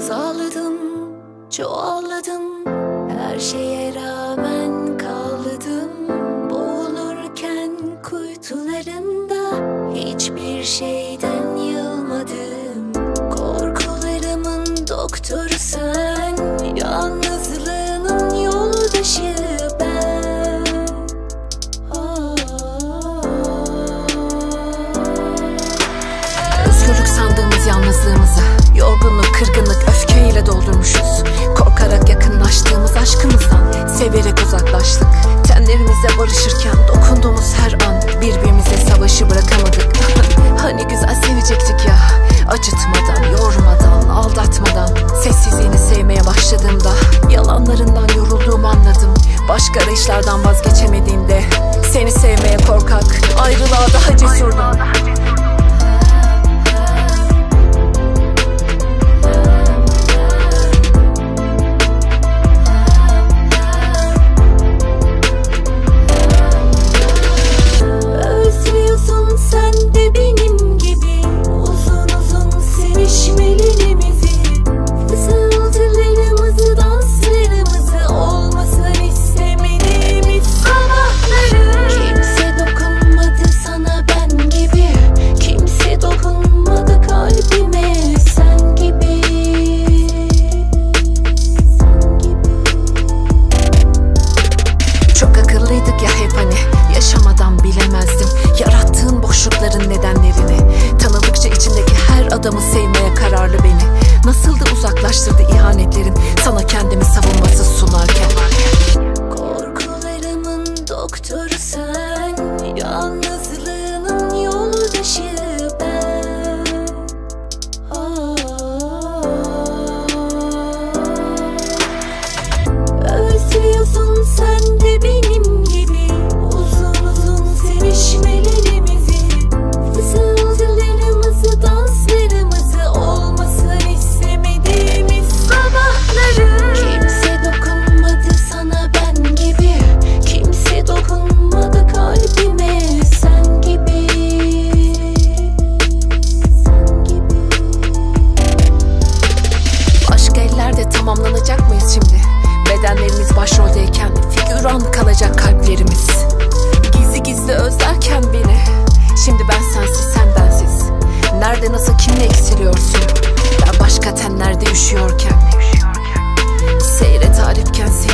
Sağladım, çoğalladım, her şeye rağmen kavladım. Boğulurken kuytularında hiçbir şeyden yılmadım. Korkularımın doktoru sen, yalnızlığının yoldaşı ben. Özgürlük sandığımız yalnızlığımızı, yorgunluk, kırgınlık, öfkeyle doldurmuşuz. Korkarak yakınlaştığımız aşkımızdan severek uzaklaştık. Tenlerimize barışırken dokunduğumuz her an birbirimize savaşı bırakamadık. Hani güzel sevecektik ya, acıtmadan, yormadan, aldatmadan. Sessizliğini sevmeye başladığımda yalanlarından yorulduğumu anladım. Başka arayışlardan vazgeçemediğinde seni sevmeye korkak, ayrılığa daha cesurdum. Yaşamadan bilemezdim yarattığın boşlukların nedenlerini. Tanıdıkça içindeki her adamı sevmeye kararlı beni. Nasıl da uzaklaştırdı ihanetlerin, sana kendimi savunmasız sunarken. Korkularımın doktoru sen, yalnızlığının yoldaşı ben. Özlüyorsun sen de benim gibi sevişmelerimizi, fısıltılarımızı, danslarımızı, olmasın istemediğimiz sabahları. Kimse dokunmadı sana ben gibi, kimse dokunmadı kalbime sen gibi, sen gibi. Başka ellerde tamamlanacak mıyız şimdi? Bedenlerimiz başroldeyken figüran kalacak kalplerimiz. Gizli gizli özlerken beni, şimdi ben sensiz sen bensiz. Nerede, nasıl, kimle eksiliyorsun? Ben başka tenlerde üşüyorken. Seyre tarifken